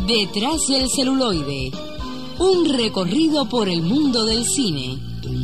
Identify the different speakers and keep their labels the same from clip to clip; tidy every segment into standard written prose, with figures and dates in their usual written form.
Speaker 1: Detrás del celuloide, un recorrido por el mundo del cine.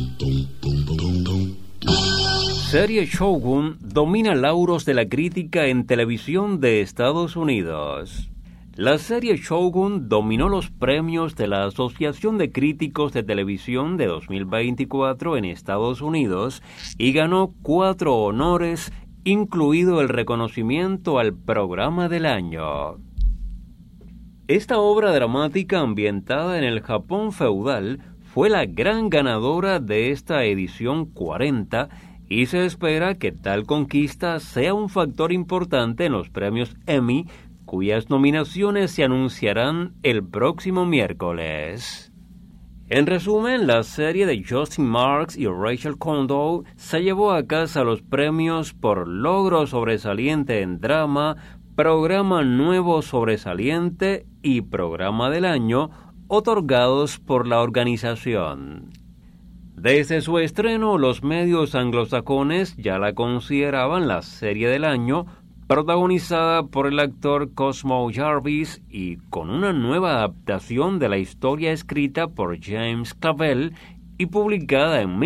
Speaker 2: Serie Shogun domina lauros de la crítica en televisión de Estados Unidos. La serie Shogun dominó los premios de la Asociación de Críticos de Televisión de 2024 en Estados Unidos y ganó 4 honores, incluido el reconocimiento al Programa del Año. Esta obra dramática ambientada en el Japón feudal fue la gran ganadora de esta edición 40 y se espera que tal conquista sea un factor importante en los premios Emmy, cuyas nominaciones se anunciarán el próximo miércoles. En resumen, la serie de Justin Marks y Rachel Kondo se llevó a casa los premios por logro sobresaliente en drama, programa nuevo sobresaliente y programa del año, otorgados por la organización. Desde su estreno, los medios anglosajones ya la consideraban la serie del año, protagonizada por el actor Cosmo Jarvis y con una nueva adaptación de la historia escrita por James Clavell y publicada en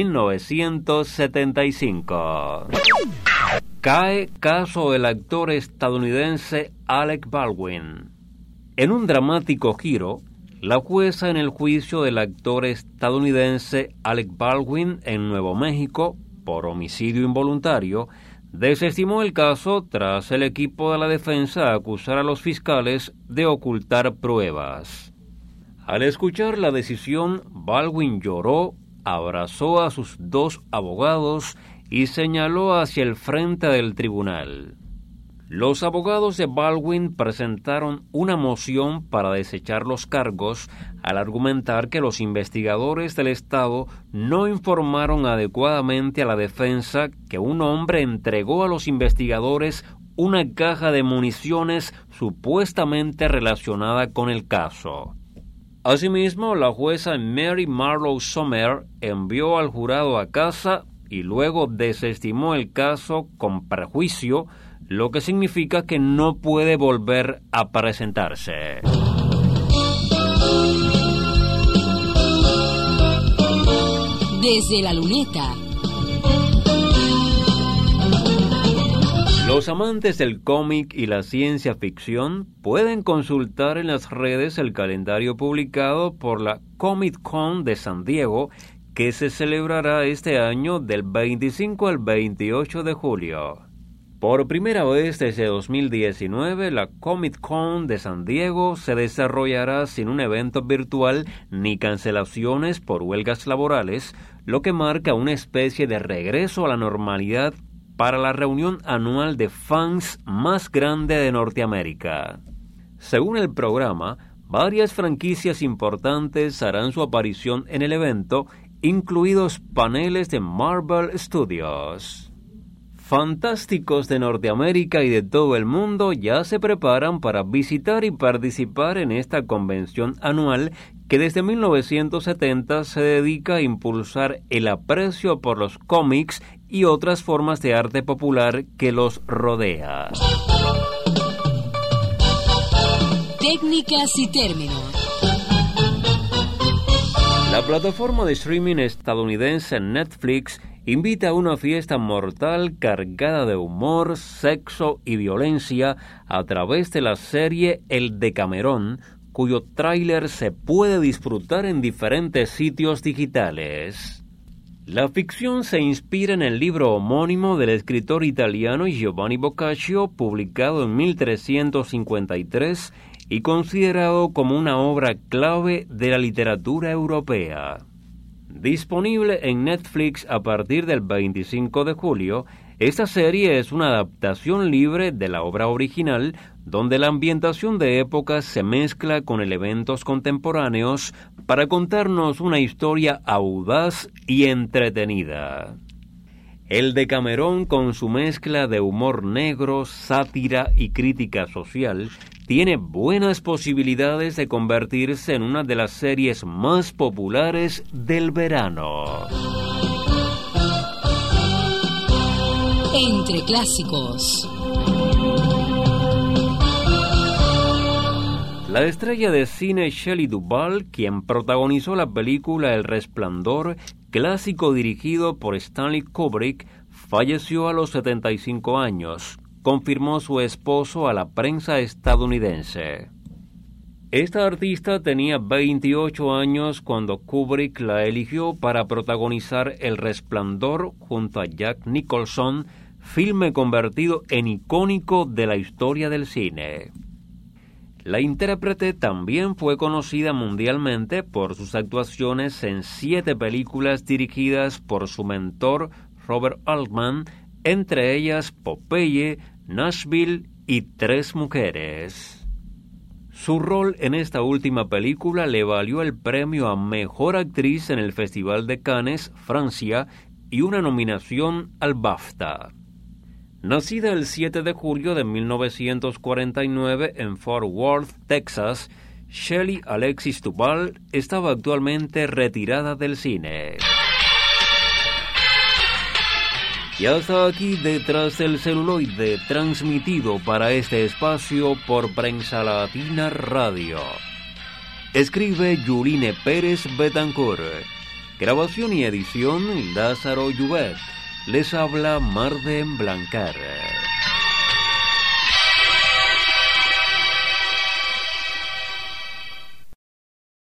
Speaker 2: 1975. Cae caso del actor estadounidense Alec Baldwin. En un dramático giro, la jueza en el juicio del actor estadounidense Alec Baldwin en Nuevo México por homicidio involuntario desestimó el caso tras el equipo de la defensa acusar a los fiscales de ocultar pruebas. Al escuchar la decisión, Baldwin lloró, abrazó a sus 2 abogados y señaló hacia el frente del tribunal. Los abogados de Baldwin presentaron una moción para desechar los cargos al argumentar que los investigadores del Estado no informaron adecuadamente a la defensa que un hombre entregó a los investigadores una caja de municiones supuestamente relacionada con el caso. Asimismo, la jueza Mary Marlowe Sommer envió al jurado a casa y luego desestimó el caso con prejuicio, lo que significa que no puede volver a presentarse.
Speaker 1: Desde la luneta.
Speaker 2: Los amantes del cómic y la ciencia ficción pueden consultar en las redes el calendario publicado por la Comic Con de San Diego, que se celebrará este año del 25 al 28 de julio. Por primera vez desde 2019, la Comic Con de San Diego se desarrollará sin un evento virtual ni cancelaciones por huelgas laborales, lo que marca una especie de regreso a la normalidad para la reunión anual de fans más grande de Norteamérica. Según el programa, varias franquicias importantes harán su aparición en el evento, incluidos paneles de Marvel Studios. Fantásticos de Norteamérica y de todo el mundo ya se preparan para visitar y participar en esta convención anual que desde 1970 se dedica a impulsar el aprecio por los cómics y otras formas de arte popular que los rodea.
Speaker 1: Técnicas y términos.
Speaker 2: La plataforma de streaming estadounidense Netflix invita a una fiesta mortal cargada de humor, sexo y violencia a través de la serie El Decamerón, cuyo tráiler se puede disfrutar en diferentes sitios digitales. La ficción se inspira en el libro homónimo del escritor italiano Giovanni Boccaccio, publicado en 1353 y considerado como una obra clave de la literatura europea. Disponible en Netflix a partir del 25 de julio, esta serie es una adaptación libre de la obra original, donde la ambientación de época se mezcla con elementos contemporáneos para contarnos una historia audaz y entretenida. El Decamerón, con su mezcla de humor negro, sátira y crítica social, tiene buenas posibilidades de convertirse en una de las series más populares del verano.
Speaker 1: Entre clásicos.
Speaker 2: La estrella de cine Shelley Duvall, quien protagonizó la película El Resplandor, clásico dirigido por Stanley Kubrick, falleció a los 75 años, confirmó su esposo a la prensa estadounidense. Esta artista tenía 28 años cuando Kubrick la eligió para protagonizar El Resplandor junto a Jack Nicholson, filme convertido en icónico de la historia del cine. La intérprete también fue conocida mundialmente por sus actuaciones en 7 películas dirigidas por su mentor Robert Altman, entre ellas Popeye, Nashville y 3 mujeres. Su rol en esta última película le valió el premio a Mejor Actriz en el Festival de Cannes, Francia, y una nominación al BAFTA. Nacida el 7 de julio de 1949 en Fort Worth, Texas, Shelley Alexis Duvall estaba actualmente retirada del cine. Y hasta aquí Detrás del Celuloide, transmitido para este espacio por Prensa Latina Radio. Escribe Yuline Pérez Betancourt. Grabación y edición Lázaro Llubet. Les habla Marden Blancar.